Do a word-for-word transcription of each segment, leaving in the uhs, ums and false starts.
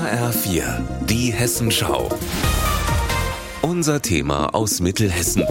H R vier, die Hessenschau. Unser Thema aus Mittelhessen.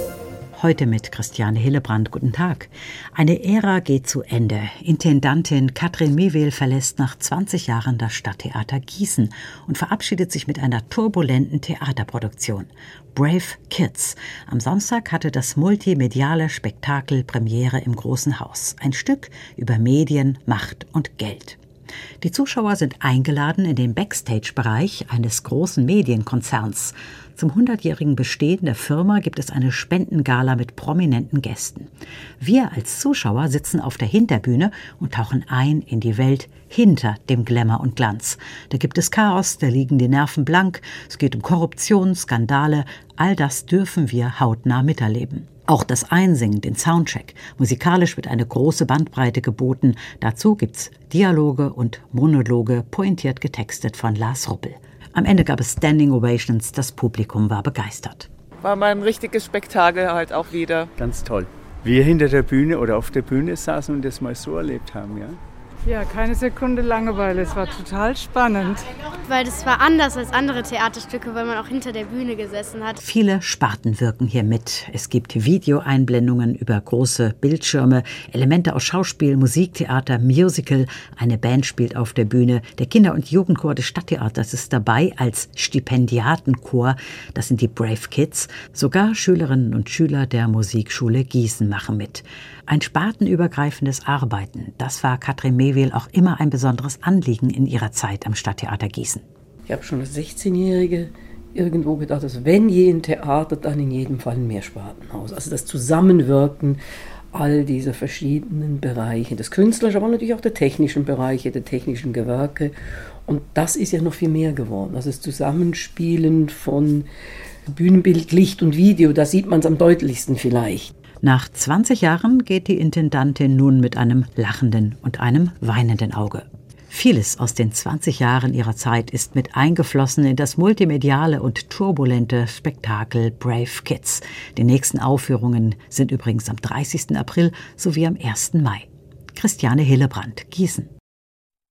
Heute mit Christiane Hillebrand. Guten Tag. Eine Ära geht zu Ende. Intendantin Katrin Mewel verlässt nach zwanzig Jahren das Stadttheater Gießen und verabschiedet sich mit einer turbulenten Theaterproduktion. Brave Kids. Am Samstag hatte das multimediale Spektakel Premiere im Großen Haus. Ein Stück über Medien, Macht und Geld. Die Zuschauer sind eingeladen in den Backstage-Bereich eines großen Medienkonzerns. Zum hundertjährigen Bestehen der Firma gibt es eine Spendengala mit prominenten Gästen. Wir als Zuschauer sitzen auf der Hinterbühne und tauchen ein in die Welt hinter dem Glamour und Glanz. Da gibt es Chaos, da liegen die Nerven blank, es geht um Korruption, Skandale, all das dürfen wir hautnah miterleben. Auch das Einsingen, den Soundcheck. Musikalisch wird eine große Bandbreite geboten. Dazu gibt's Dialoge und Monologe, pointiert getextet von Lars Ruppel. Am Ende gab es Standing Ovations, das Publikum war begeistert. War mal ein richtiges Spektakel halt auch wieder. Ganz toll. Wir hinter der Bühne oder auf der Bühne saßen und das mal so erlebt haben, ja. Ja, keine Sekunde Langeweile. Es war total spannend. Weil das war anders als andere Theaterstücke, weil man auch hinter der Bühne gesessen hat. Viele Sparten wirken hier mit. Es gibt Videoeinblendungen über große Bildschirme, Elemente aus Schauspiel, Musiktheater, Musical. Eine Band spielt auf der Bühne. Der Kinder- und Jugendchor des Stadttheaters ist dabei als Stipendiatenchor. Das sind die Brave Kids. Sogar Schülerinnen und Schüler der Musikschule Gießen machen mit. Ein spartenübergreifendes Arbeiten, das war Katrin Mewel auch immer ein besonderes Anliegen in ihrer Zeit am Stadttheater Gießen. Ich habe schon als sechzehnjährige irgendwo gedacht, dass wenn je ein Theater, dann in jedem Fall ein Mehrspartenhaus. Also das Zusammenwirken all dieser verschiedenen Bereiche, des künstlerischen, aber natürlich auch der technischen Bereiche, der technischen Gewerke. Und das ist ja noch viel mehr geworden. Also das Zusammenspielen von Bühnenbild, Licht und Video, da sieht man es am deutlichsten vielleicht. Nach zwanzig Jahren geht die Intendantin nun mit einem lachenden und einem weinenden Auge. Vieles aus den zwanzig Jahren ihrer Zeit ist mit eingeflossen in das multimediale und turbulente Spektakel Brave Kids. Die nächsten Aufführungen sind übrigens am dreißigsten April sowie am ersten Mai. Christiane Hillebrand, Gießen.